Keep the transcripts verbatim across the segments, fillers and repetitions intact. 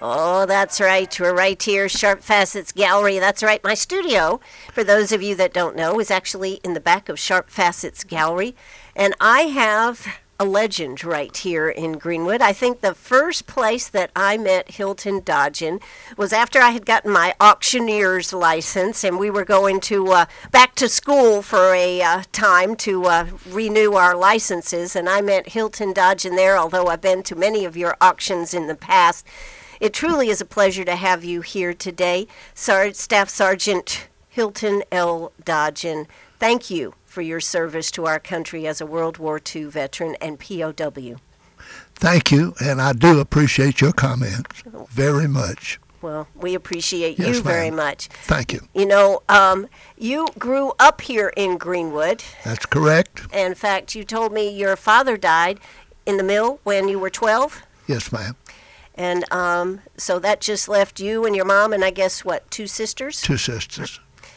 Oh, that's right. We're right here, Sharp Facets Gallery. That's right. My studio, for those of you that don't know, is actually in the back of Sharp Facets Gallery. And I have a legend right here in Greenwood. I think the first place that I met Hilton Dodgen was after I had gotten my auctioneer's license, and we were going to uh, back to school for a uh, time to uh, renew our licenses. And I met Hilton Dodgen there, although I've been to many of your auctions in the past. It truly is a pleasure to have you here today, Sar- Staff Sergeant Hilton L. Dodgen. Thank you for your service to our country as a World War Two veteran and P O W. Thank you, and I do appreciate your comments very much. Well, we appreciate Yes, you very ma'am. much. Thank you. You know, um, you grew up here in Greenwood. That's correct. In fact, you told me your father died in the mill when you were twelve. Yes, ma'am. And um, so that just left you and your mom and I guess, what, two sisters? Two sisters.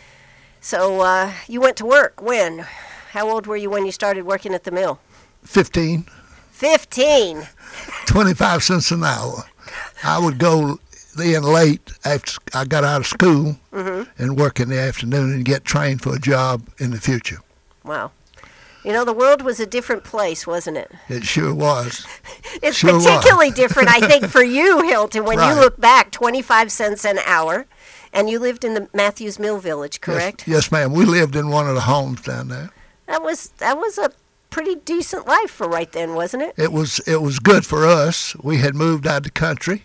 So uh, you went to work when? How old were you when you started working at the mill? Fifteen. Fifteen. Twenty-five cents an hour. I would go in late after I got out of school Mm-hmm. and work in the afternoon and get trained for a job in the future. Wow. You know, the world was a different place, wasn't it? It sure was. It's Sure was. particularly different, I think, for you, Hilton, when Right. you look back, twenty-five cents an hour, and you lived in the Matthews Mill Village, correct? Yes, yes, ma'am. We lived in one of the homes down there. That was that was a pretty decent life for right then, wasn't it? It was it was good for us. We had moved out of the country,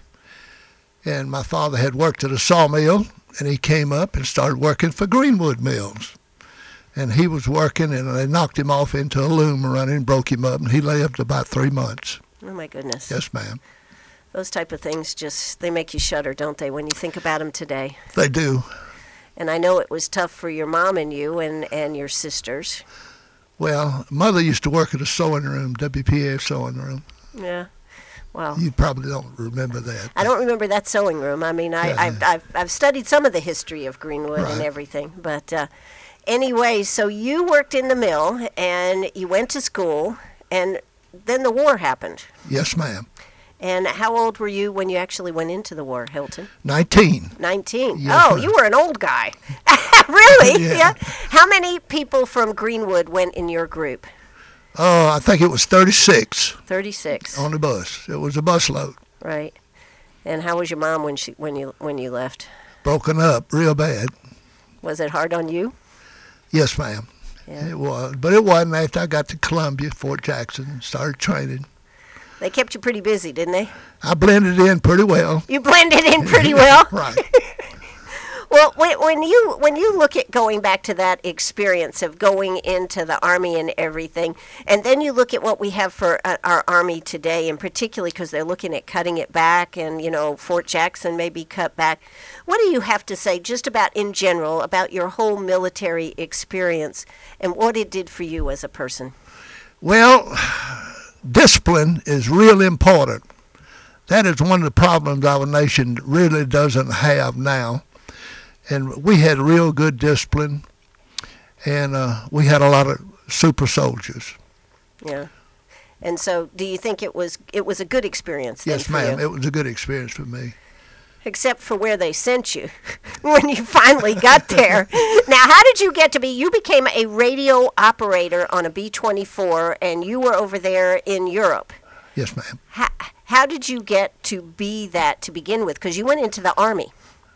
and my father had worked at a sawmill, and he came up and started working for Greenwood Mills. And he was working, and they knocked him off into a loom running, broke him up, and he lived about three months. Oh, my goodness. Yes, ma'am. Those type of things just, they make you shudder, don't they, when you think about them today? They do. And I know it was tough for your mom and you and, and your sisters. Well, Mother used to work at a sewing room, W P A sewing room. Yeah. Wow. You probably don't remember that. I don't remember that sewing room. I mean, I, Yeah. I've, I've, I've studied some of the history of Greenwood and Right. everything. But uh, anyway, so you worked in the mill and you went to school, and then the war happened. Yes, ma'am. And how old were you when you actually went into the war, Hilton? Nineteen. nineteen. Yes, Oh, ma'am. you were an old guy. Really? Yeah. How many people from Greenwood went in your group? Oh, I think it was thirty-six thirty-six. on the bus. It was a bus load. Right. And how was your mom when she when you when you left? Broken up real bad. Was it hard on you? Yes, ma'am. Yeah. It was. But it wasn't after I got to Columbia, Fort Jackson, and started training. They kept you pretty busy, didn't they? I blended in pretty well. You blended in pretty well. Right. Well, when, when you when you look at going back to that experience of going into the Army and everything, and then you look at what we have for uh, our Army today, and particularly because they're looking at cutting it back, and you know Fort Jackson may be cut back. What do you have to say just about in general about your whole military experience and what it did for you as a person? Well, discipline is real important. That is one of the problems our nation really doesn't have now. And we had real good discipline, and uh, we had a lot of super soldiers. Yeah. And so, do you think it was it was a good experience? Then Yes, for ma'am. you? It was a good experience for me. Except for where they sent you when you finally got there. Now, how did you get to be? You became a radio operator on a B twenty-four, and you were over there in Europe. Yes, ma'am. How, how did you get to be that to begin with? Because you went into the Army.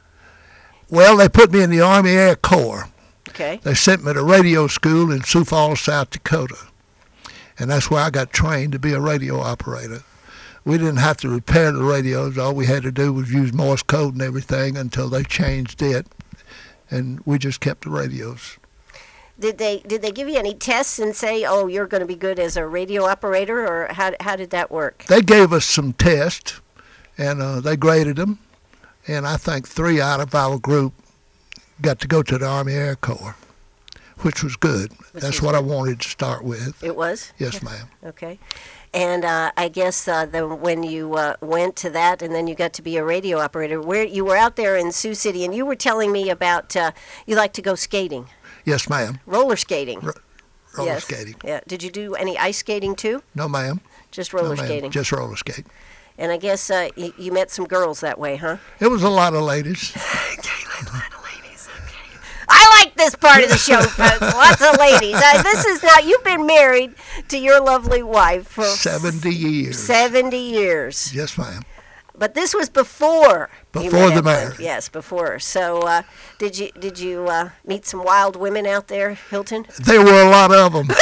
Well, they put me in the Army Air Corps. Okay. They sent me to radio school in Sioux Falls, South Dakota. And that's where I got trained to be a radio operator. We didn't have to repair the radios. All we had to do was use Morse code and everything until they changed it. And we just kept the radios. Did they did they give you any tests and say, oh, you're going to be good as a radio operator, or how how did that work? They gave us some tests, and uh, they graded them. And I think three out of our group got to go to the Army Air Corps, which was good. Which That's was what I good. wanted to start with. It was? Yes, ma'am. Okay. And uh, I guess uh, the, when you uh, went to that and then you got to be a radio operator, where you were out there in Sioux City, and you were telling me about uh, you like to go skating, Yes, ma'am. roller skating. R- roller Yes. skating. Yeah. Did you do any ice skating too? No, ma'am. Just roller no, ma'am. skating. Just roller skating. And I guess uh, you, you met some girls that way, huh? It was a lot of ladies. I like this part of the show, folks. Lots of ladies. Uh, this is now, you've been married to your lovely wife for seventy years. seventy years. Yes, ma'am. But this was before. you Before met the Evelyn. marriage. Yes, before. So uh, did you did you uh, meet some wild women out there, Hilton? There were a lot of them.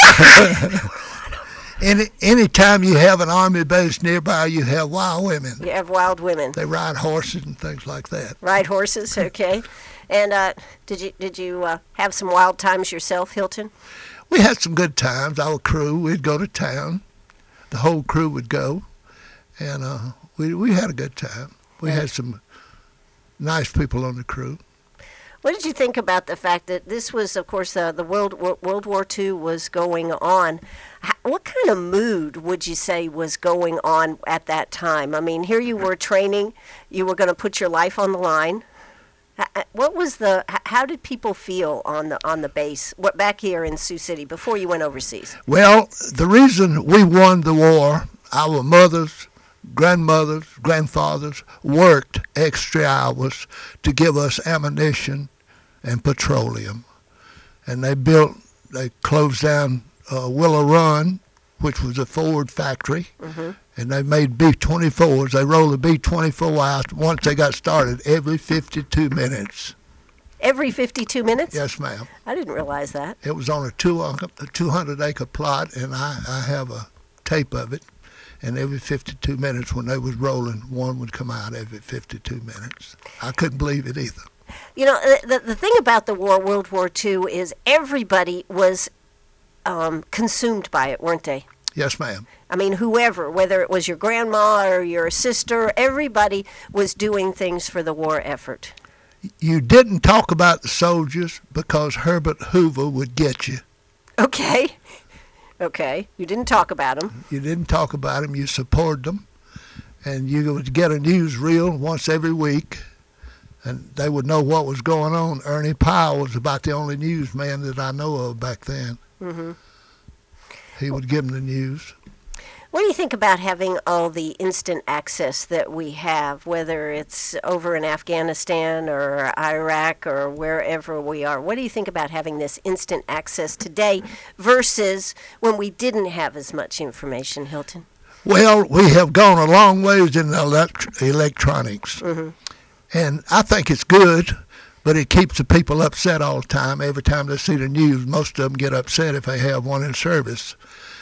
Any any time you have an army base nearby, you have wild women. You have wild women. They ride horses and things like that. Ride horses, okay. And uh, did you did you uh, have some wild times yourself, Hilton? We had some good times. Our crew, we'd go to town. The whole crew would go, and uh, we we had a good time. We Yeah. had some nice people on the crew. What did you think about the fact that this was, of course, uh, the World World War Two was going on? How, what kind of mood would you say was going on at that time? I mean, here you were training, you were going to put your life on the line. H- What was the? h- How did people feel on the on the base? What back here in Sioux City before you went overseas? Well, the reason we won the war, our mothers, grandmothers, grandfathers worked extra hours to give us ammunition and petroleum. And they built, they closed down uh, Willow Run, which was a Ford factory, Mm-hmm. and they made B twenty-fours. They rolled the B twenty-four out once they got started every fifty-two minutes. Every fifty-two minutes? Yes, ma'am. I didn't realize that. It was on a two hundred acre plot, and I, I have a tape of it. And every fifty-two minutes when they was rolling, one would come out every fifty-two minutes. I couldn't believe it either. You know, the, the thing about the war, World War Two, is everybody was um, consumed by it, weren't they? Yes, ma'am. I mean, whoever, whether it was your grandma or your sister, everybody was doing things for the war effort. You didn't talk about the soldiers because Herbert Hoover would get you. Okay. Okay. You didn't talk about them. You didn't talk about them. You supported them. And you would get a newsreel once every week, and they would know what was going on. Ernie Powell was about the only newsman that I know of back then. Mm-hmm. He would give them the news. What do you think about having all the instant access that we have, whether it's over in Afghanistan or Iraq or wherever we are? What do you think about having this instant access today versus when we didn't have as much information, Hilton? Well, we have gone a long ways in elect- electronics. Mm-hmm. And I think it's good, but it keeps the people upset all the time. Every time they see the news, most of them get upset if they have one in service.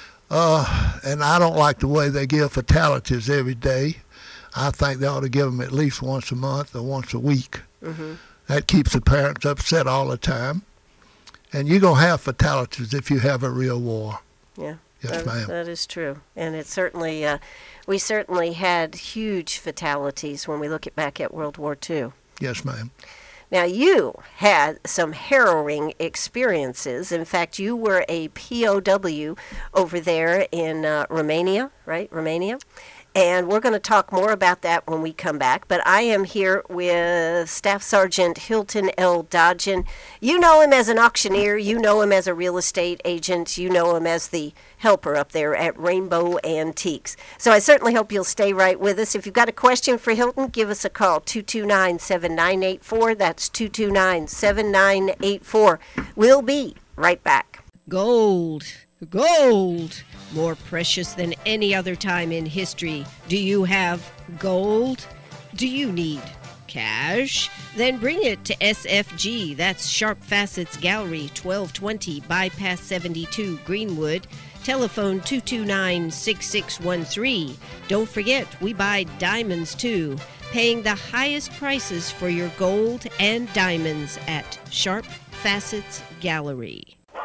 Uh, and I don't like the way they give fatalities every day. I think they ought to give them at least once a month or once a week. Mm-hmm. That keeps the parents upset all the time. And you're going to have fatalities if you have a real war. Yeah. Yes, that, ma'am. That is true. And it certainly, uh, we certainly had huge fatalities when we look at back at World War Two. Yes, ma'am. Now, you had some harrowing experiences. In fact, you were a P O W over there in uh, Romania, right? Romania. And we're going to talk more about that when we come back. But I am here with Staff Sergeant Hilton L. Dodgen. You know him as an auctioneer. You know him as a real estate agent. You know him as the helper up there at Rainbow Antiques. So I certainly hope you'll stay right with us. If you've got a question for Hilton, give us a call, two two nine, seven nine eight four. That's two two nine, seven nine eight four. We'll be right back. Gold. Gold. More precious than any other time in history. Do you have gold? Do you need cash? Then bring it to S F G. That's Sharp Facets Gallery, twelve twenty Bypass seventy-two, Greenwood. Telephone two two nine, six six one three. Don't forget, we buy diamonds too. Paying the highest prices for your gold and diamonds at Sharp Facets Gallery.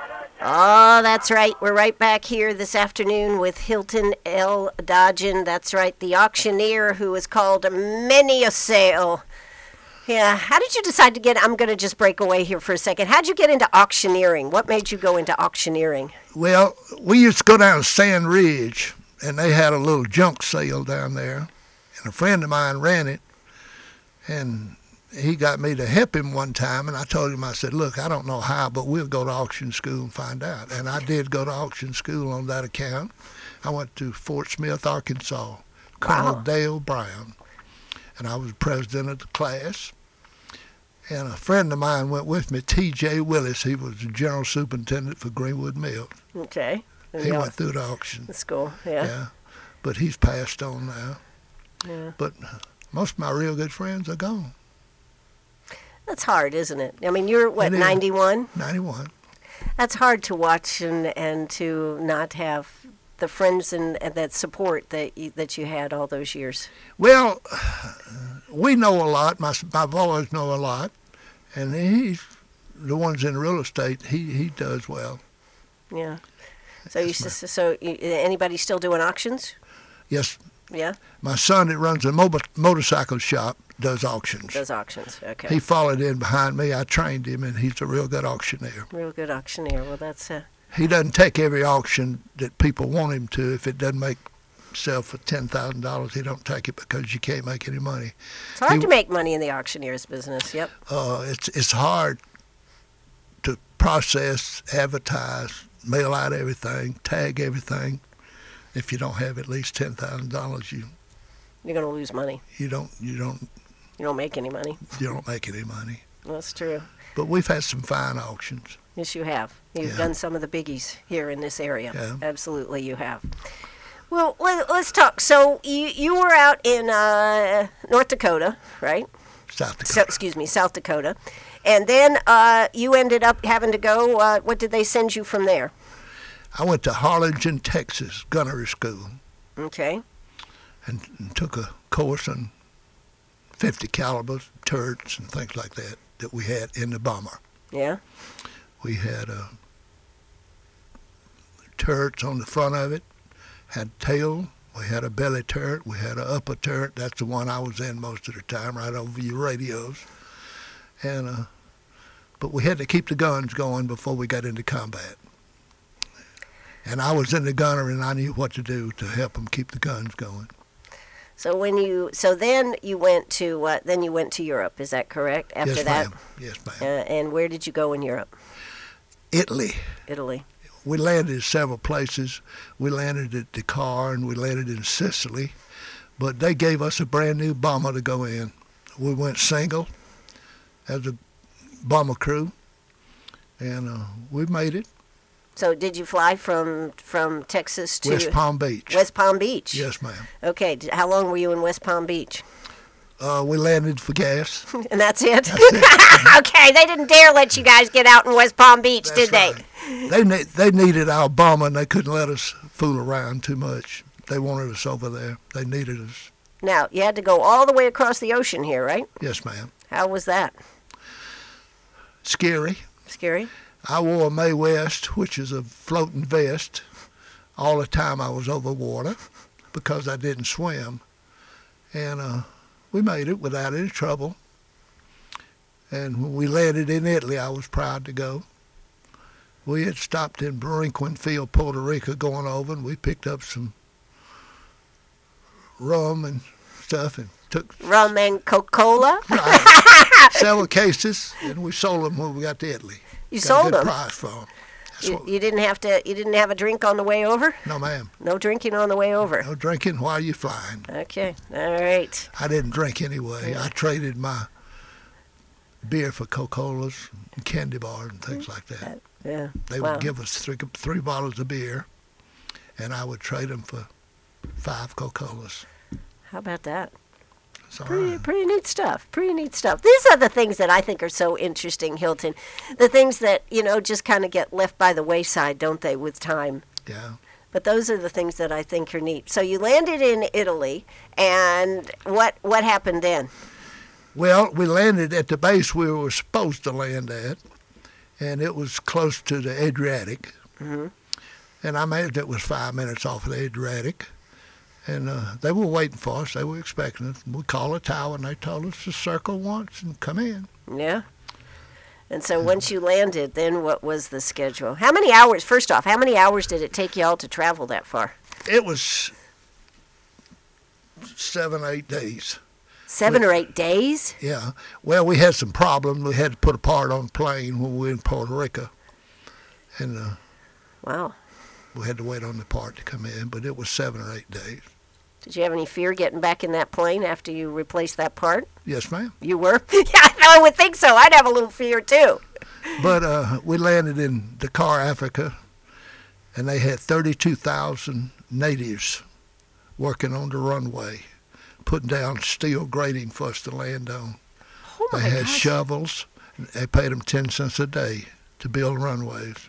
Oh, that's right. We're right back here this afternoon with Hilton L. Dodgen. That's right, the auctioneer who has called many a sale. Yeah, how did you decide to get, I'm going to just break away here for a second. How did you get into auctioneering? What made you go into auctioneering? Well, we used to go down to Sand Ridge, and they had a little junk sale down there, and a friend of mine ran it, and he got me to help him one time, and I told him, I said, look, I don't know how, but we'll go to auction school and find out. And I did go to auction school on that account. I went to Fort Smith, Arkansas, Colonel Wow. Dale Brown. And I was president of the class. And a friend of mine went with me, T J Willis. He was the general superintendent for Greenwood Mills. Okay. And He the went au- through the auction. the school. Yeah. Yeah. But he's passed on now. Yeah. But most of my real good friends are gone. That's hard, isn't it? I mean, you're what, It is. ninety-one? ninety-one. That's hard to watch and, and to not have the friends and, and that support that you, that you had all those years. Well, we know a lot. My my boys know a lot, and he's the ones in real estate. He he does well. Yeah. So you Yes, s- so you, anybody still doing auctions? Yes, Yeah, my son that runs a motor, motorcycle shop does auctions. does auctions. Okay. He followed in behind me. I trained him, and he's a real good auctioneer. Real good auctioneer. Well, that's uh, He doesn't take every auction that people want him to. If it doesn't make sell for ten thousand dollars, he don't take it because you can't make any money. it's hard He- to make money in the auctioneer's business. Yep. Uh, it's it's hard to process, advertise, mail out everything, tag everything. If you don't have at least ten thousand dollars, you You're going to lose money. you don't you don't You don't make any money. you don't make any money. That's true. But we've had some fine auctions. Yes, you have. You've Yeah. done some of the biggies here in this area. Yeah. Absolutely, you have. Well, let, let's talk. So you you were out in uh, North Dakota, right? South So, Dakota. excuse me, South Dakota, and then uh, you ended up having to go. Uh, what did they send you from there? I went to Harlingen, Texas, gunnery school, Okay. and, and took a course on fifty calibers, turrets, and things like that that we had in the bomber. Yeah. We had uh, turrets on the front of it, had tail, we had a belly turret, we had an upper turret. That's the one I was in most of the time, right over your radios. And uh, but we had to keep the guns going before we got into combat. And I was in the gunner, and I knew what to do to help them keep the guns going. So when you so then you went to uh, then you went to Europe. Is that correct? After yes, that, ma'am. Yes, ma'am. Uh, and where did you go in Europe? Italy. Italy. We landed several places. We landed at Dakar, and we landed in Sicily. But they gave us a brand new bomber to go in. We went single as a bomber crew, and uh, we made it. So did you fly from from Texas to West Palm Beach. West Palm Beach? Yes, ma'am. Okay. d- How long were you in West Palm Beach? Uh, we landed for gas. And that's it. Okay. They didn't dare let you guys get out in West Palm Beach, That's did they? right. They ne- they needed our bomber, and they couldn't let us fool around too much. They wanted us over there. They needed us. Now you had to go all the way across the ocean here, right? Yes, ma'am. How was that? Scary. Scary? I wore a Mae West, which is a floating vest, all the time I was over water because I didn't swim. And uh, we made it without any trouble. And when we landed in Italy, I was proud to go. We had stopped in Borinquen Field, Puerto Rico, going over, and we picked up some rum and stuff and took Rum and Coca-Cola? several cases, and we sold them when we got to Italy. You Got sold a good them? price for them. That's You, what, you didn't have to. You didn't have a drink on the way over. no, ma'am. No drinking on the way over. No drinking while you're flying. Okay. All right. I didn't drink anyway. I traded my beer for Coca-Colas and candy bars and things like that. Yeah. They Wow. would give us three three bottles of beer, and I would trade them for five Coca-Colas. How about that? It's all Pretty, right. pretty neat stuff. Pretty neat stuff. These are the things that I think are so interesting, Hilton. The things that, you know, just kind of get left by the wayside, don't they, with time? Yeah. But those are the things that I think are neat. So you landed in Italy, and what what happened then? Well, we landed at the base we were supposed to land at, and it was close to the Adriatic. Mhm. And I imagine it was five minutes off of the Adriatic. And uh, they were waiting for us. They were expecting us. We called a tower, and they told us to circle once and come in. Yeah. And so once you landed, then what was the schedule? How many hours, first off, how many hours did it take you all to travel that far? It was seven, eight days. Seven or eight days? Yeah. Well, we had some problems. We had to put a part on the plane when we were in Puerto Rico. And uh, Wow. we had to wait on the part to come in, but it was seven or eight days. Did you have any fear getting back in that plane after you replaced that part? Yes, ma'am. You were? Yeah, I would think so. I'd have a little fear, too. But uh, we landed in Dakar, Africa, and they had thirty-two thousand natives working on the runway, putting down steel grating for us to land on. Oh my they had gosh. shovels. They paid them ten cents a day to build runways.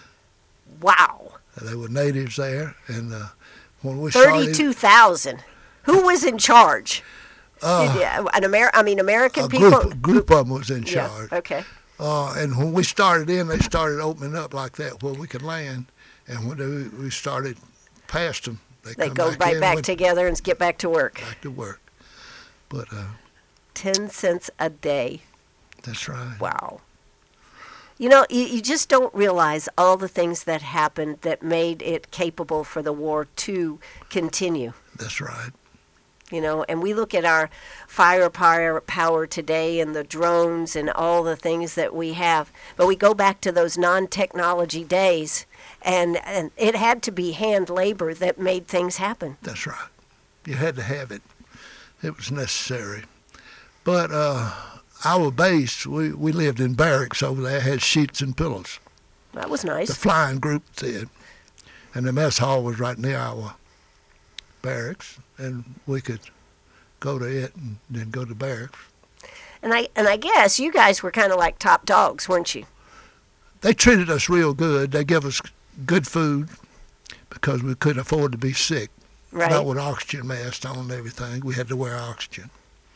Wow. They were natives there, and uh, when we thirty-two thousand. Who was in charge? Uh, Did you, an Amer- I mean, American a people? group, group of them was in Yeah, charge. okay. Uh, and when we started in, they started opening up like that where we could land. And when they, we started past them, they, They come go back right in, back went together and get back to work. back to work. But uh, ten cents a day. that's right. Wow. You know, you, you just don't realize all the things that happened that made it capable for the war to continue. That's right. You know, and we look at our firepower power today and the drones and all the things that we have, but we go back to those non-technology days, and, and it had to be hand labor that made things happen. That's right. You had to have it. It was necessary. But uh, our base, we, we lived in barracks over there, had sheets and pillows. That was The nice. flying group did. And the mess hall was right near our barracks, and we could go to it and then go to barracks. And I and I guess you guys were kind of like top dogs, weren't you? They treated us real good. They gave us good food because we couldn't afford to be sick. Right. Not with oxygen masks on and everything. We had to wear oxygen.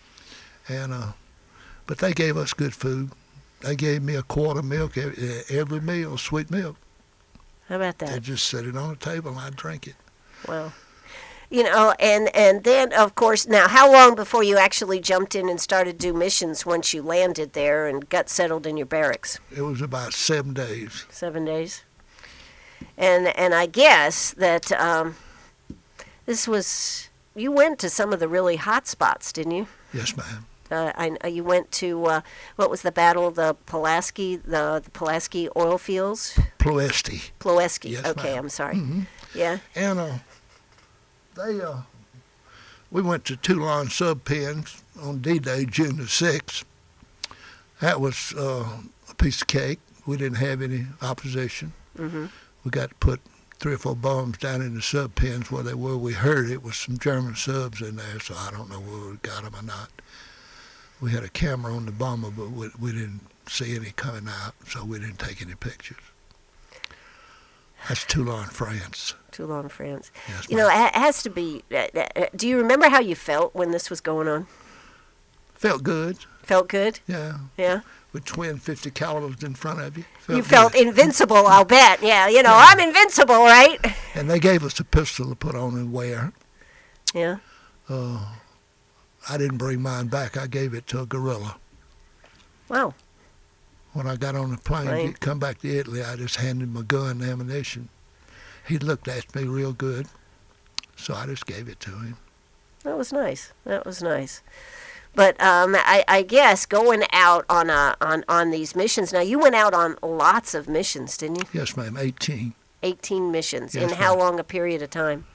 And uh, but they gave us good food. They gave me a quart of milk every, every meal, sweet milk. How about They that? just set it on the table and I'd drink it. Well, you know, and, and then, of course, now, how long before you actually jumped in and started do missions once you landed there and got settled in your barracks? It was about seven days. Seven days. And and I guess that um, this was, you went to some of the really hot spots, didn't you? Yes, ma'am. Uh, I, you went to, uh, what was the battle, the Pulaski, the, the Pulaski oil fields? Ploesti. Ploeski. Yes, okay, ma'am. I'm sorry. Mm-hmm. Yeah. And uh, they, uh, we went to Toulon sub pens on D-Day, June the sixth. That was uh, a piece of cake. We didn't have any opposition. Mm-hmm. We got to put three or four bombs down in the sub pens where they were. We heard it was some German subs in there, so I don't know whether we got them or not. We had a camera on the bomber, but we, we didn't see any coming out, so we didn't take any pictures. That's Toulon, France. Toulon, France. Yes, You know, ma'am. it has to be. Uh, uh, do you remember how you felt when this was going on? Felt good, Felt good? yeah. Yeah. With twin fifty calibers in front of you. You good. felt invincible, I'll bet. Yeah, you know, I'm invincible, right? And they gave us a pistol to put on and wear. Yeah. Uh, I didn't bring mine back. I gave it to a guerrilla. Wow. When I got on the plane Right. to come back to Italy, I just handed him a gun and ammunition. He looked at me real good, so I just gave it to him. That was nice. That was nice. But um, I, I guess going out on a, on on these missions. Now you went out on lots of missions, didn't you? Yes, ma'am, eighteen. Eighteen missions. Yes, In how ma'am. long a period of time?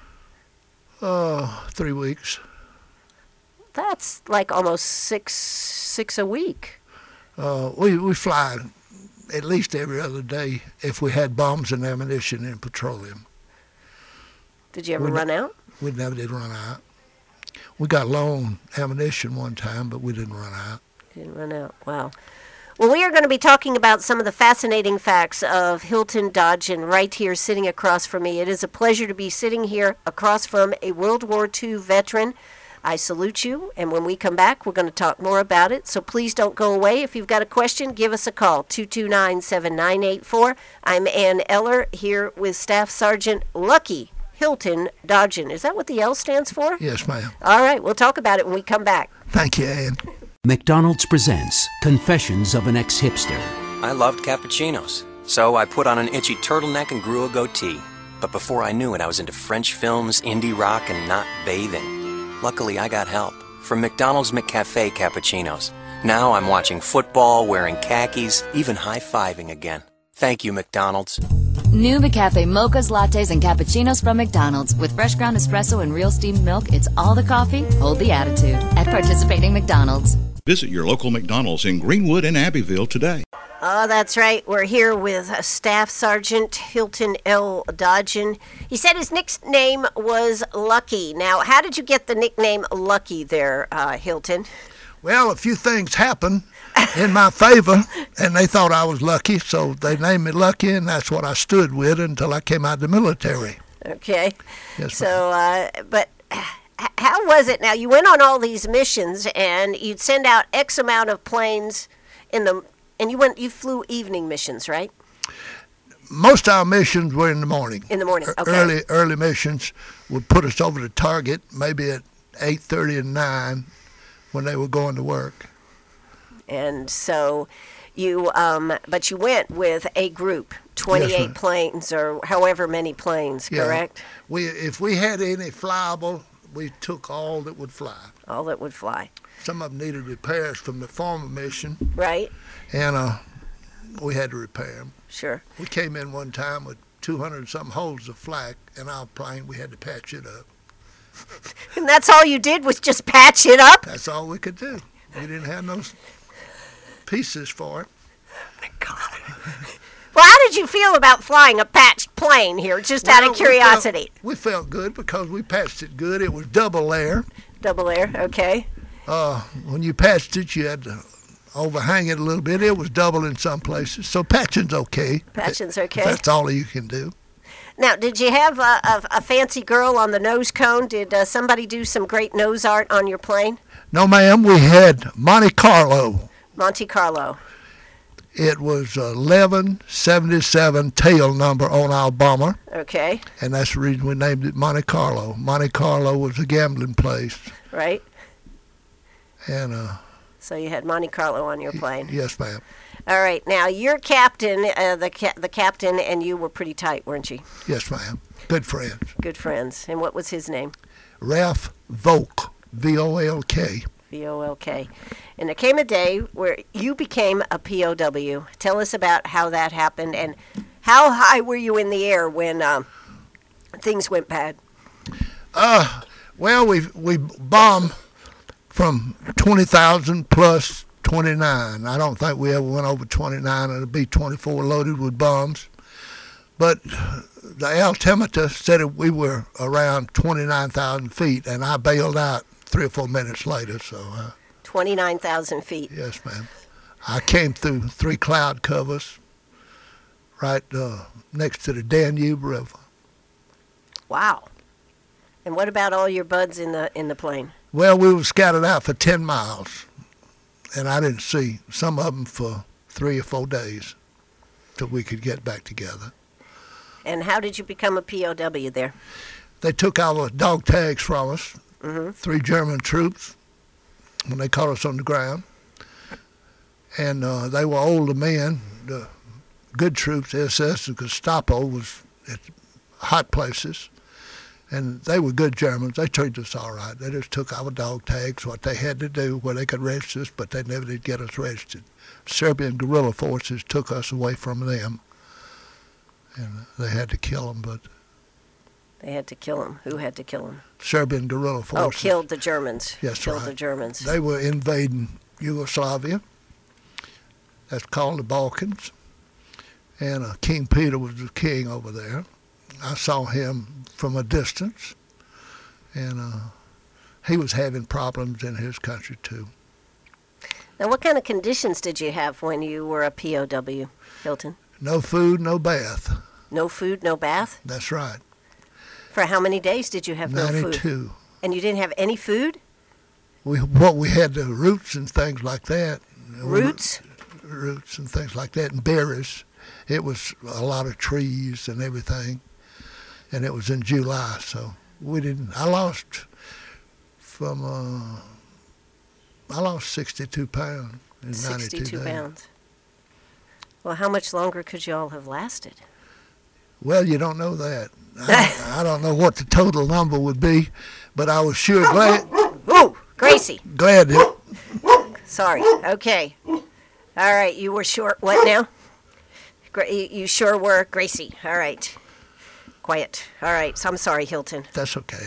Uh, three weeks. That's like almost six six a week. Uh, we, we fly at least every other day if we had bombs and ammunition and petroleum. Did you ever We run out? We never did run out. We got loan ammunition one time, but we didn't run out. Didn't run out. Wow. Well, we are going to be talking about some of the fascinating facts of Hilton Dodgen right here sitting across from me. It is a pleasure to be sitting here across from a World War Two veteran. I salute you, and when we come back, we're going to talk more about it. So please don't go away. If you've got a question, give us a call, two two nine, seven nine eight four. I'm Ann Eller here with Staff Sergeant Lucky Hilton Dodgen. Is that what the L stands for? Yes, ma'am. All right, we'll talk about it when we come back. Thank you, Ann. McDonald's presents Confessions of an Ex-Hipster. I loved cappuccinos, so I put on an itchy turtleneck and grew a goatee. But before I knew it, I was into French films, indie rock, and not bathing. Luckily, I got help from McDonald's McCafe cappuccinos. Now I'm watching football, wearing khakis, even high-fiving again. Thank you, McDonald's. New McCafe mochas, lattes, and cappuccinos from McDonald's. With fresh ground espresso and real steamed milk, it's all the coffee, hold the attitude. At participating McDonald's. Visit your local McDonald's in Greenwood and Abbeville today. Oh, that's right. We're here with uh, Staff Sergeant Hilton L. Dodgen. He said his nickname was Lucky. Now, how did you get the nickname Lucky there, uh, Hilton? Well, a few things happened in my favor, and they thought I was lucky, so they named me Lucky, and that's what I stood with until I came out of the military. Okay. Yes, so, uh, but how was it? Now, you went on all these missions, and you'd send out X amount of planes in the, and you went, you flew evening missions, right? Most of our missions were in the morning. In the morning, okay. Early, early missions would put us over the target, maybe at eight thirty and nine when they were going to work. And so you, um, but you went with a group, twenty-eight yes, planes or however many planes, yeah. correct? We, if we had any flyable, we took all that would fly. All that would fly. Some of them needed repairs from the former mission. Right. And uh, we had to repair them. Sure. We came in one time with two hundred and some holes of flak in our plane. We had to patch it up. And that's all you did was just patch it up? That's all we could do. We didn't have no pieces for it. Oh, God. Well, how did you feel about flying a patched plane here, just well, out of curiosity? We felt, we felt good because we patched it good. It was double layer. Double layer, okay. Uh, when you patched it, you had to overhang it a little bit. It was double in some places, so patching's okay. Patching's okay. That's all you can do. Now, did you have a, a, a fancy girl on the nose cone? Did uh, somebody do some great nose art on your plane? No, ma'am. We had Monte Carlo. Monte Carlo. It was eleven seventy-seven tail number on our bomber. Okay. And that's the reason we named it Monte Carlo. Monte Carlo was a gambling place. Right. And uh. So you had Monte Carlo on your plane. Yes, ma'am. All right. Now, your captain, uh, the ca- the captain and you were pretty tight, weren't you? Yes, ma'am. Good friends. Good friends. And what was his name? Ralph Volk, V O L K. V O L K. And there came a day where you became a P O W. Tell us about how that happened and how high were you in the air when um, things went bad? Uh, well, we we bombed from twenty thousand plus twenty-nine. I don't think we ever went over twenty-nine. It'll be twenty-four loaded with bombs. But the altimeter said we were around twenty-nine thousand feet, and I bailed out three or four minutes later. So uh, twenty-nine thousand feet. Yes, ma'am. I came through three cloud covers right uh, next to the Danube River. Wow. And what about all your buds in the in the plane? Well, we were scattered out for ten miles, and I didn't see some of them for three or four days till we could get back together. And how did you become a P O W there? They took our dog tags from us, mm-hmm. three German troops, when they caught us on the ground. And uh, they were older men. The good troops, S S and Gestapo, was at hot places. And they were good Germans. They treated us all right. They just took our dog tags, what they had to do, where they could register us, but they never did get us registered. Serbian guerrilla forces took us away from them. And they had to kill them, but... They had to kill them. Who had to kill them? Serbian guerrilla forces. Oh, killed the Germans. Yes, killed right. the Germans. They were invading Yugoslavia. That's called the Balkans. And uh, King Peter was the king over there. I saw him from a distance, and uh, he was having problems in his country, too. Now, what kind of conditions did you have when you were a P O W, Hilton? No food, no bath. No food, no bath? That's right. For how many days did you have no food? ninety-two. And you didn't have any food? We What we had, the roots and things like that. Roots? Roots and things like that, and berries. It was a lot of trees and everything. And it was in July, so we didn't. I lost from. Uh, I lost sixty-two pounds in ninety-two days. sixty-two pounds. Well, how much longer could you all have lasted? Well, you don't know that. I, I don't know what the total number would be, but I was sure glad. Ooh, Gracie. Glad that. Sorry. Okay. All right. You were short. What now? Gra- you you sure were, Gracie. All right. Quiet. All right. So I'm sorry, Hilton. That's okay.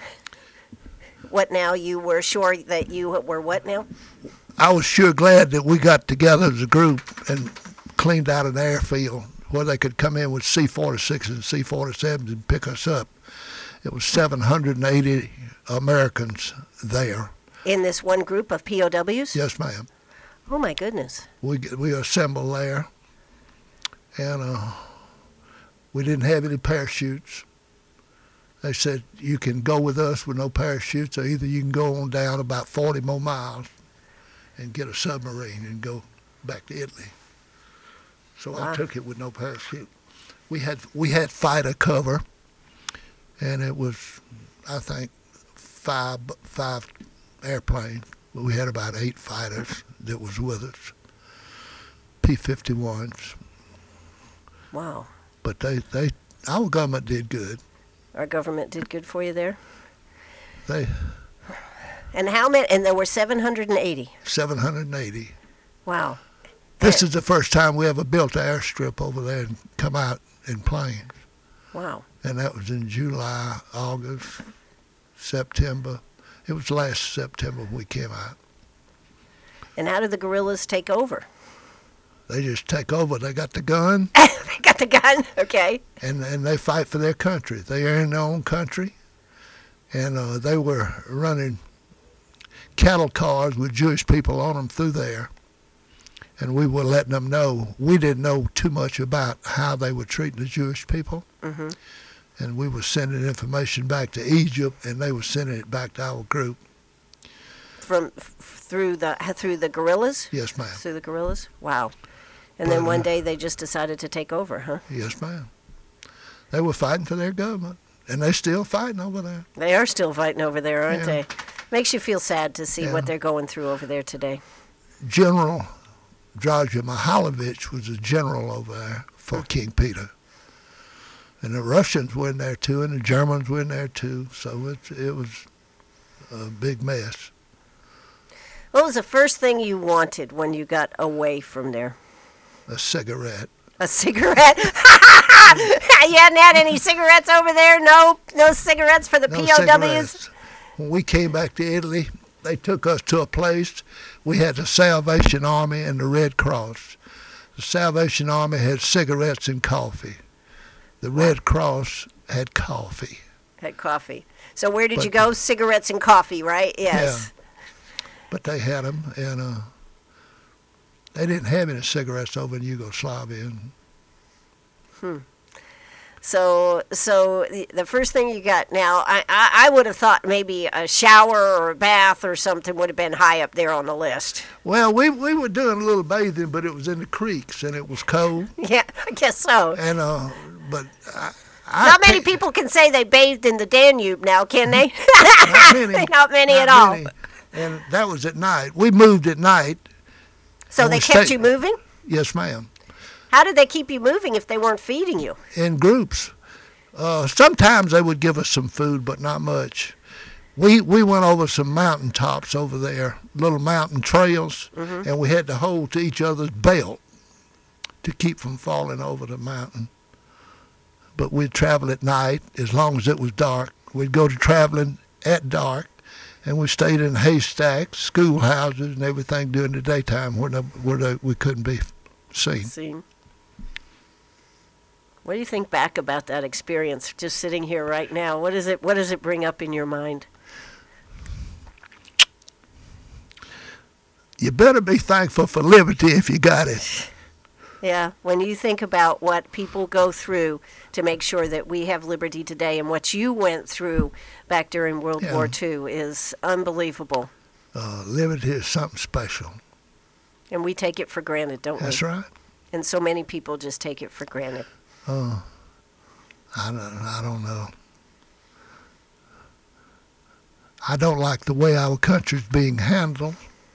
What now? You were sure that you were what now? I was sure glad that we got together as a group and cleaned out an airfield where they could come in with C forty-sixes and C forty-sevens and pick us up. It was seven hundred eighty Americans there. In this one group of P O Ws? Yes, ma'am. Oh, my goodness. We we assembled there, and uh, we didn't have any parachutes. They said, you can go with us with no parachutes, or either you can go on down about forty more miles and get a submarine and go back to Italy. So Wow. I took it with no parachute. We had we had fighter cover, and it was, I think, five five airplanes. We had about eight fighters that was with us, P fifty-ones. Wow. But they, they our government did good. Our government did good for you there. They And how many? And there were seven hundred eighty. seven hundred eighty. Wow. This is the first time we ever built an airstrip over there and come out in planes. Wow. And that was in July, August, September. It was last September we came out. And how did the guerrillas take over? They just take over. They got the gun, They got the gun. Okay. and, and they fight for their country. They are in their own country. And uh, they were running cattle cars with Jewish people on them through there. And we were letting them know. We didn't know too much about how they were treating the Jewish people. Mm-hmm. And we were sending information back to Egypt, and they were sending it back to our group. From f- through the through the guerrillas. Yes, ma'am. Through the guerrillas. Wow. And then But, one uh, day they just decided to take over, huh? Yes, ma'am. They were fighting for their government, and they're still fighting over there. They are still fighting over there, aren't Yeah. they? Makes you feel sad to see Yeah. what they're going through over there today. General Draja Mihailovich was a general over there for King Peter. And the Russians were in there too, and the Germans were in there too. So it, it was a big mess. What was the first thing you wanted when you got away from there? A cigarette. A cigarette? You hadn't had any cigarettes over there? No, no cigarettes for the No P O Ws? cigarettes. When we came back to Italy, they took us to a place. We had the Salvation Army and the Red Cross. The Salvation Army had cigarettes and coffee. The Red Cross had coffee. Had coffee. So where did But- you go? Cigarettes and coffee, right? Yes. But they had them, and uh, they didn't have any cigarettes over in Yugoslavia. So, so the, the first thing you got now, I, I, I would have thought maybe a shower or a bath or something would have been high up there on the list. Well, we we were doing a little bathing, but it was in the creeks, and it was cold. Yeah, I guess so. And uh, but I, I Not many can't- people can say they bathed in the Danube now, can they? Not many. Not many Not at all. many. And that was at night. We moved at night. So And they we kept stayed- you moving? Yes, ma'am. How did they keep you moving if they weren't feeding you? In groups. Uh, sometimes they would give us some food, but not much. We we went over some mountain tops over there, little mountain trails, Mm-hmm. and we had to hold to each other's belt to keep from falling over the mountain. But we'd travel at night as long as it was dark. We'd go to traveling at dark, and we stayed in haystacks, schoolhouses, and everything during the daytime where, no, where the, we couldn't be seen. Seen. What do you think back about that experience, just sitting here right now? What is it? What does it bring up in your mind? You better be thankful for liberty if you got it. Yeah, when you think about what people go through to make sure that we have liberty today and what you went through back during World Yeah. War Two is unbelievable. Uh, liberty is something special. And we take it for granted, don't That's we? right. And so many people just take it for granted. Uh, I don't, I don't know. I don't like the way our country's being handled.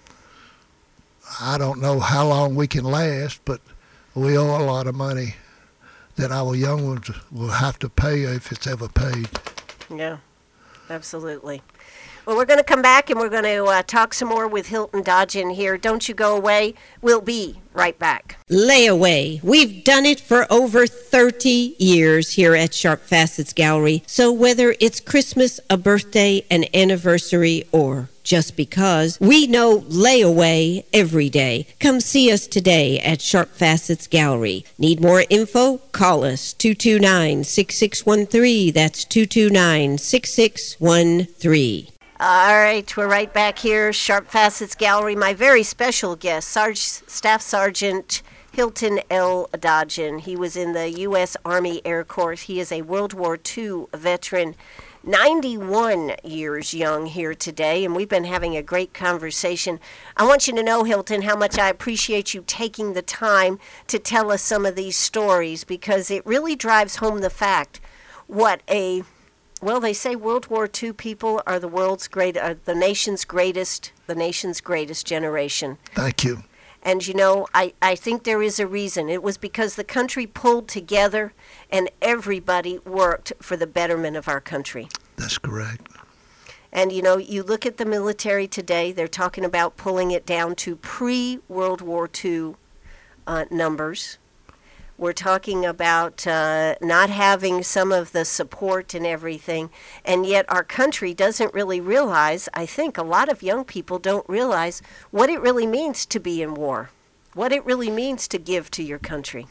I don't know how long we can last, but we owe a lot of money that our young ones will have to pay if it's ever paid. Yeah, absolutely. Well, we're going to come back and we're going to uh, talk some more with Hilton Dodgen here. Don't you go away. We'll be right back. Layaway. We've done it for over thirty years here at Sharp Facets Gallery. So whether it's Christmas, a birthday, an anniversary, or just because, we know layaway every day. Come see us today at Sharp Facets Gallery. Need more info? Call us two two nine, six six one three. That's two two nine, six six one three. All right, we're right back here, Sharp Facets Gallery. My very special guest, Sarge, Staff Sergeant Hilton L. Dodgen. He was in the U S Army Air Corps. He is a World War Two veteran, ninety-one years young here today, and we've been having a great conversation. I want you to know, Hilton, how much I appreciate you taking the time to tell us some of these stories, because it really drives home the fact what a Well, they say World War Two people are the world's great, uh, the nation's greatest, the nation's greatest generation. Thank you. And, you know, I, I think there is a reason. It was because the country pulled together and everybody worked for the betterment of our country. That's correct. And, you know, you look at the military today, they're talking about pulling it down to pre-World War Two uh, numbers. We're talking about uh, not having some of the support and everything, and yet our country doesn't really realize, I think a lot of young people don't realize what it really means to be in war, what it really means to give to your country.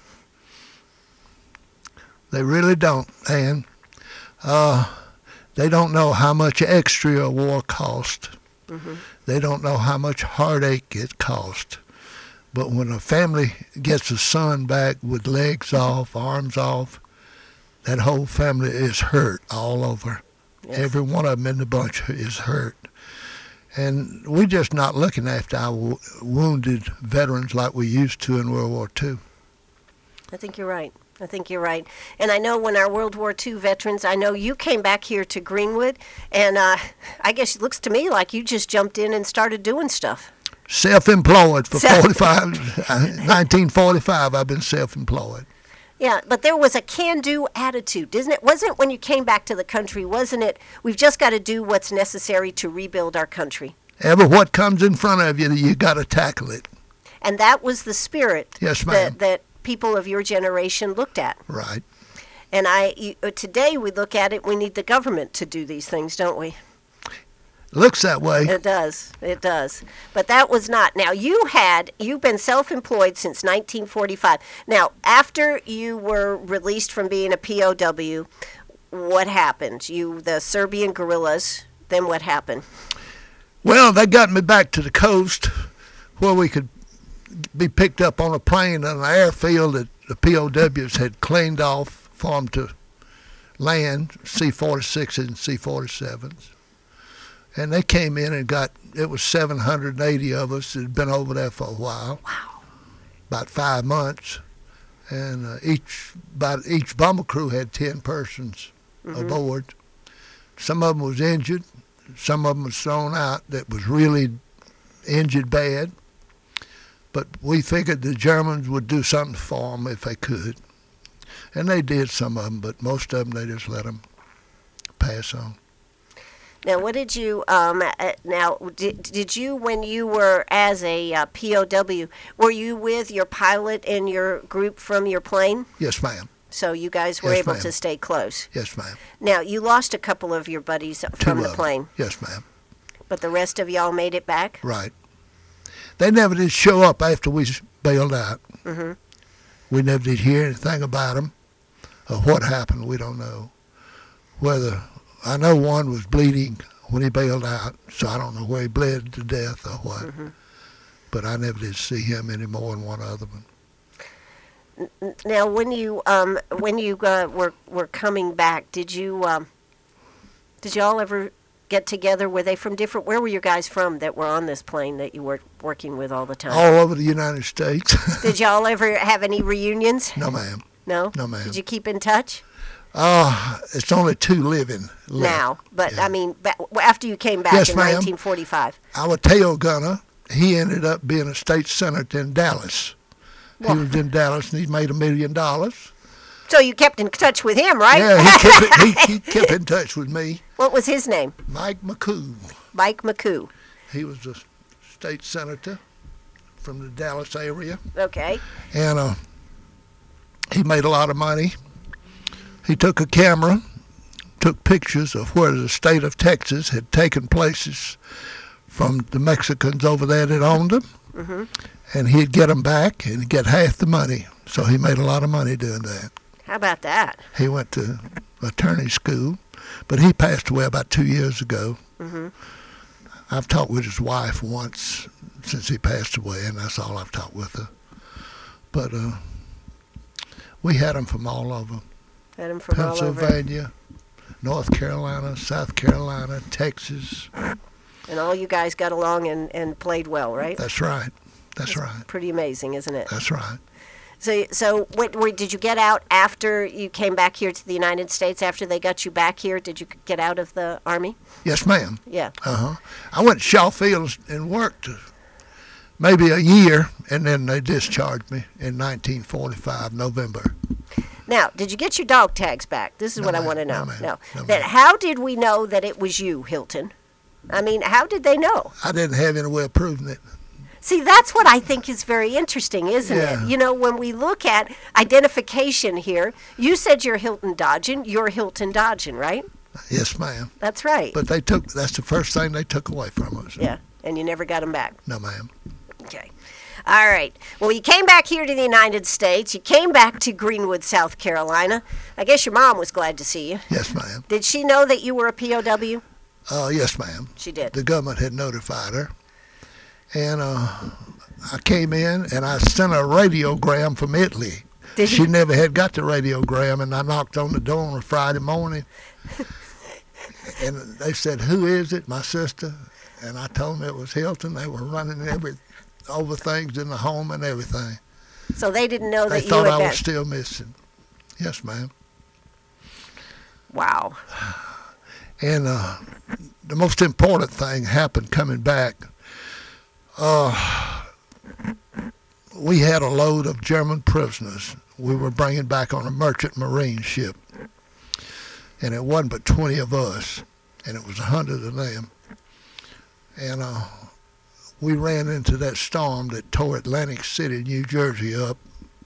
They really don't, Ann. Uh, they don't know how much extra a war cost. Mm-hmm. They don't know how much heartache it cost. But when a family gets a son back with legs off, arms off, that whole family is hurt all over. Yes. Every one of them in the bunch is hurt. And we're just not looking after our w- wounded veterans like we used to in World War Two. I think you're right. I think you're right. And I know when our World War Two veterans, I know you came back here to Greenwood, and uh, I guess it looks to me like you just jumped in and started doing stuff. Self-employed for forty-five, nineteen forty-five, I've been self-employed. Yeah, but there was a can-do attitude, isn't it? Wasn't it when you came back to the country, wasn't it, we've just got to do what's necessary to rebuild our country? Ever what comes in front of you, you got to tackle it. And that was the spirit yes, ma'am. that, that people of your generation looked at. Right. And I you, today we look at it, we need the government to do these things, don't we? Looks that way. It does. It does. But that was not. Now, you had, you've been self-employed since nineteen forty-five. Now, after you were released from being a P O W, what happened? You, the Serbian guerrillas, then what happened? Well, they got me back to the coast where we could be picked up on a plane on an airfield that the P O Ws had cleaned off for them to land, C forty-sixes and C forty-sevens. And they came in and got, it was seven hundred eighty of us that had been over there for a while. Wow. About five months. And uh, each about each bomber crew had ten persons mm-hmm. aboard. Some of them was injured. Some of them was thrown out that was really injured bad. But we figured the Germans would do something for them if they could. And they did, some of them, but most of them, they just let them pass on. Now, what did you, um, uh, now, did, did you, when you were as a uh, P O W, were you with your pilot and your group from your plane? Yes, ma'am. So you guys were yes, able ma'am. to stay close? Yes, ma'am. Now, you lost a couple of your buddies Two from the of plane? them. Yes, ma'am. But the rest of y'all made it back? Right. They never did show up after we bailed out. Mm-hmm. We never did hear anything about them or what happened. We don't know. Whether, I know one was bleeding when he bailed out, so I don't know where he bled to death or what. Mm-hmm. But I never did see him any more than one other one. Now, when you um, when you uh, were were coming back, did you um, did y'all ever get together? Were they from different? Where were your guys from that were on this plane that you were working with all the time? All over the United States. Did y'all ever have any reunions? No, ma'am. No. No, ma'am. Did you keep in touch? Uh, it's only two living left. Now, but yeah. I mean, ba- after you came back yes, in ma'am. nineteen forty-five. Our tail gunner, he ended up being a state senator in Dallas. Well, he was in Dallas and he made a million dollars. So you kept in touch with him, right? Yeah, he kept, he, he kept in touch with me. What was his name? Mike McCoo. Mike McCoo. He was a state senator from the Dallas area. Okay. And uh, he made a lot of money. He took a camera, took pictures of where the state of Texas had taken places from the Mexicans over there that owned them. Mm-hmm. And he'd get them back and get half the money. So he made a lot of money doing that. How about that? He went to attorney school, but he passed away about two years ago. Mm-hmm. I've talked with his wife once since he passed away, and that's all I've talked with her. But uh, we had him from all over. Had him from all over. Pennsylvania, North Carolina, South Carolina, Texas. And all you guys got along and, and played well, right? That's right. That's, That's right. Pretty amazing, isn't it? That's right. So, so what, were, did you get out after you came back here to the United States, after they got you back here? Did you get out of the Army? Yes, ma'am. Yeah. Uh-huh. I went to Shaw Fields and worked maybe a year, and then they discharged me in nineteen forty-five, November. Now, did you get your dog tags back? This is No, what I ma'am. want to know. No, ma'am. No. No, Then ma'am. how did we know that it was you, Hilton? I mean, how did they know? I didn't have any way of proving it. See, that's what I think is very interesting, isn't Yeah. it? You know, when we look at identification here, you said you're Hilton Dodgen, you're Hilton Dodgen, right? Yes, ma'am. That's right. But they took, that's the first thing they took away from us. Yeah, and you never got them back. No, ma'am. Okay. All right. Well, you came back here to the United States. You came back to Greenwood, South Carolina. I guess your mom was glad to see you. Yes, ma'am. Did she know that you were a P O W? Uh, yes, ma'am. She did. The government had notified her. And uh, I came in, and I sent a radiogram from Italy. Did she you? never had got the radiogram, and I knocked on the door on a Friday morning. And they said, "Who is it?" My sister. And I told them it was Hilton. They were running every over things in the home and everything. So they didn't know They that you thought had I been. was still missing. Yes, ma'am. Wow. And uh, the most important thing happened coming back. Uh, we had a load of German prisoners we were bringing back on a merchant marine ship. And it wasn't but twenty of us, and it was one hundred of them. And uh, we ran into that storm that tore Atlantic City, New Jersey up.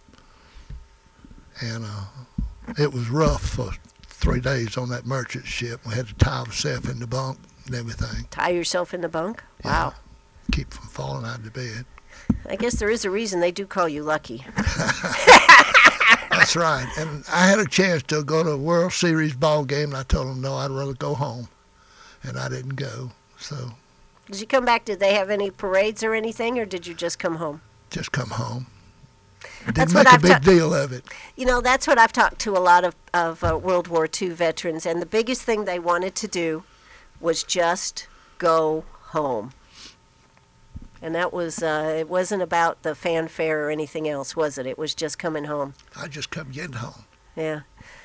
And uh, it was rough for three days on that merchant ship. We had to tie ourselves in the bunk and everything. Tie yourself in the bunk? Yeah. Wow. Keep from falling out of the bed. I guess there is a reason they do call you lucky. That's right. And I had a chance to go to a World Series ball game, and I told them, no, I'd rather go home. And I didn't go. So Did you come back? Did they have any parades or anything, or did you just come home? just come home. Didn't That's make what a I've big ta- deal of it. You know, that's what I've talked to a lot of, of uh, World War Two veterans, and the biggest thing they wanted to do was just go home. And that was, uh, it wasn't about the fanfare or anything else, was it? It was just coming home. I just come getting home. Yeah.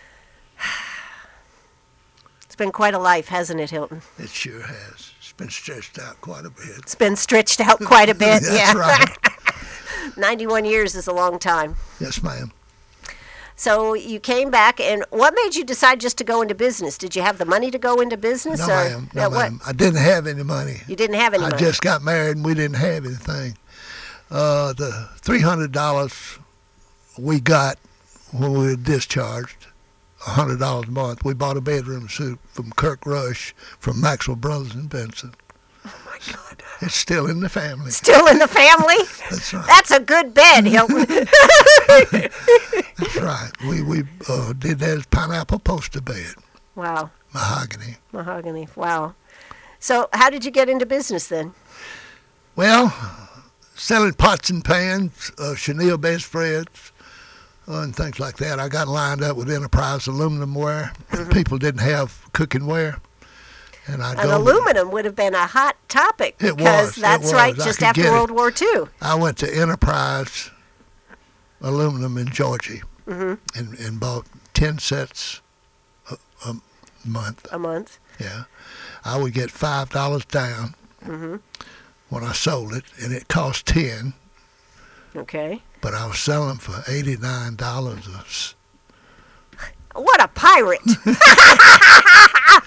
It's been quite a life, hasn't it, Hilton? It sure has. It's been stretched out quite a bit. It's been stretched out quite a bit, That's yeah. right. ninety-one years is a long time. Yes, ma'am. So you came back, and what made you decide just to go into business? Did you have the money to go into business? No, or, ma'am. No, yeah, what? ma'am. I didn't have any money. You didn't have any I money. just got married, and we didn't have anything. Uh, the three hundred dollars we got when we were discharged, one hundred dollars a month, we bought a bedroom suite from Kirk Rush from Maxwell Brothers in Benson. Oh, my God. It's still in the family. Still in the family? That's right. That's a good bed, Hilton. That's right. We we uh, did that as pineapple poster bed, Wow. mahogany. Mahogany. Wow. So how did you get into business then? Well, selling pots and pans, uh, chenille bedspreads, uh, and things like that. I got lined up with Enterprise Aluminum Ware. Mm-hmm. People didn't have cooking ware. And I'd And go aluminum would have been a hot topic It because was, it that's was. right, I just could after get it. World War Two. I went to Enterprise Aluminum in Georgia Mm-hmm. and, and bought ten sets a, a month. A month. Yeah. I would get five dollars down Mm-hmm. when I sold it, and it cost ten, Okay. but I was selling for eighty-nine dollars. What a pirate.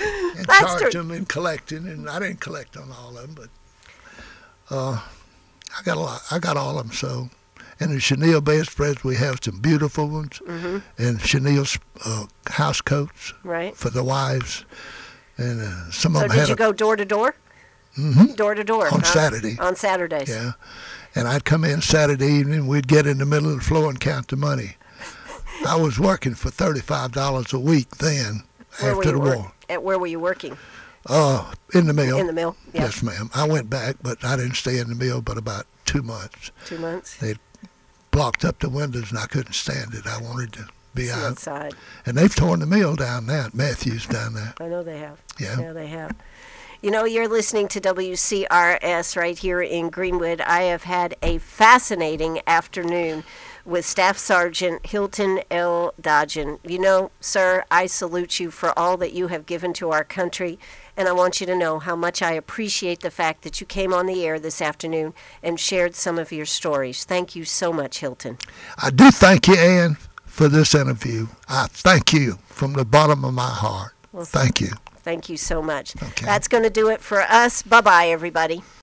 and That's charge true. them and collecting, and I didn't collect on all of them, but uh, I got a lot. I got all of them. So, and the chenille bedspreads, we have some beautiful ones, Mm-hmm. and chenille uh, house coats Right. for the wives, and uh, some So of them did had you a, go door to door? Mm-hmm. Door to door On huh? Saturday. On Saturdays. Yeah, and I'd come in Saturday evening. We'd get in the middle of the floor and count the money. I was working for thirty-five dollars a week then. Where were after you the work- war. At where were you working? Uh, in the mill. In the mill. Yeah. Yes, ma'am. I went back, but I didn't stay in the mill but about two months. Two months. They blocked up the windows, and I couldn't stand it. I wanted to be See out. outside. And they've torn the mill down now. Matthews down there. I know they have. Yeah. Yeah, they have. You know, you're listening to W C R S right here in Greenwood. I have had a fascinating afternoon with Staff Sergeant Hilton L. Dodgen. You know, sir, I salute you for all that you have given to our country, and I want you to know how much I appreciate the fact that you came on the air this afternoon and shared some of your stories. Thank you so much, Hilton. I do thank you, Ann, for this interview. I thank you from the bottom of my heart. Well, Thank you. Thank you so much. Okay. That's going to do it for us. Bye-bye, everybody.